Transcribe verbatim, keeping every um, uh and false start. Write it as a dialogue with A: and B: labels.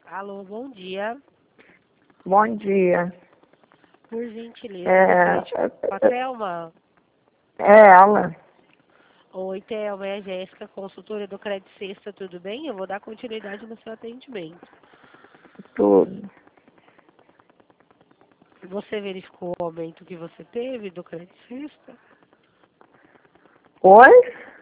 A: Alô, bom dia.
B: Bom dia.
A: Por gentileza,
B: É,
A: gostaria de falar com a Thelma.
B: é ela.
A: Oi, Thelma, é a Jéssica, consultora do Crédito Sexta, tudo bem? Eu vou dar continuidade no seu atendimento.
B: Tudo.
A: Você verificou o aumento que você teve do Crédito Sexta?
B: Oi?